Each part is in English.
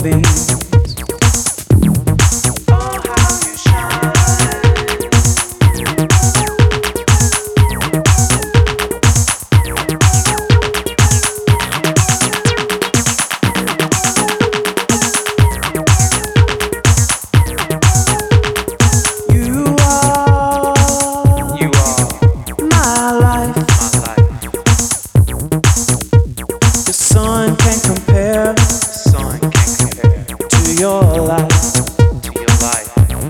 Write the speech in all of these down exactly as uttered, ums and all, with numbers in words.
beams. Oh, how you shine. You are, You are my life. my life. The sun can't compare The sun can't compare to your life. to your life.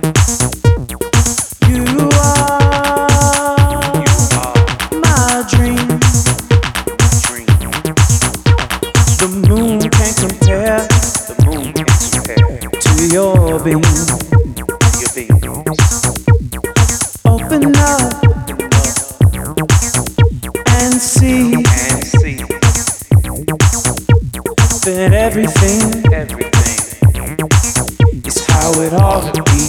You are You are my dream. my dream. The moon can't compare The moon can't compare to your beam. to your beams. Open up and see And see that everything everything is how it ought to be.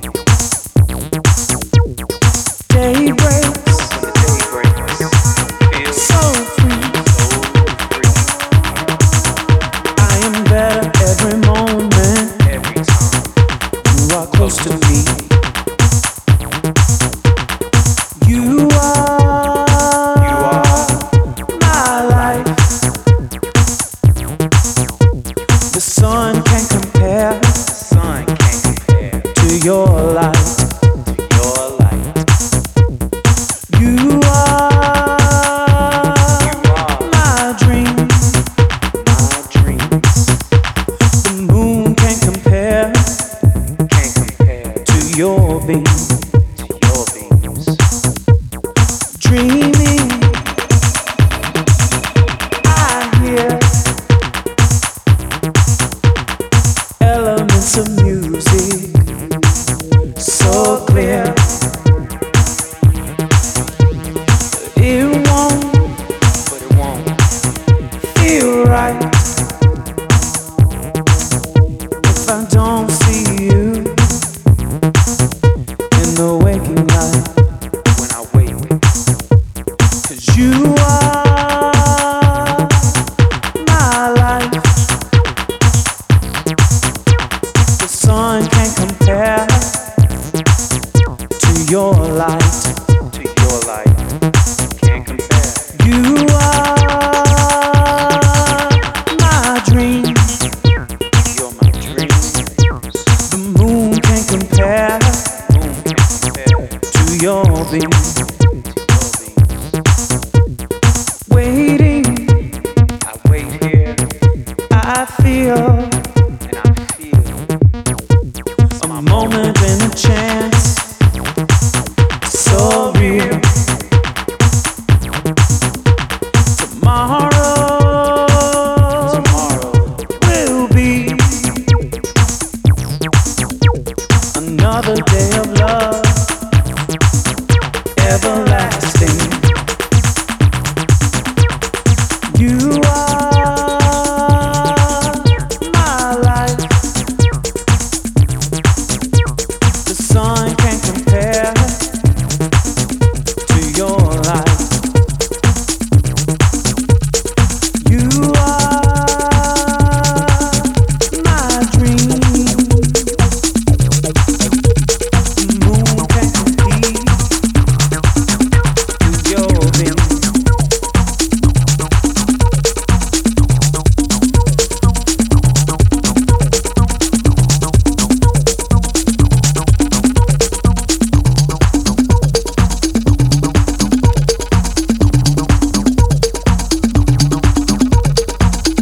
Day breaks when the day breaks. Feel so free. so free I am better every moment. every time. You are close to me. You are, You are my life. The sun can't compare the sun can't compare to your light. to your light. You are You are my dream. my dreams. The moon can't compare Can't compare to your beam. to your beams. Dreaming, I hear elements of music.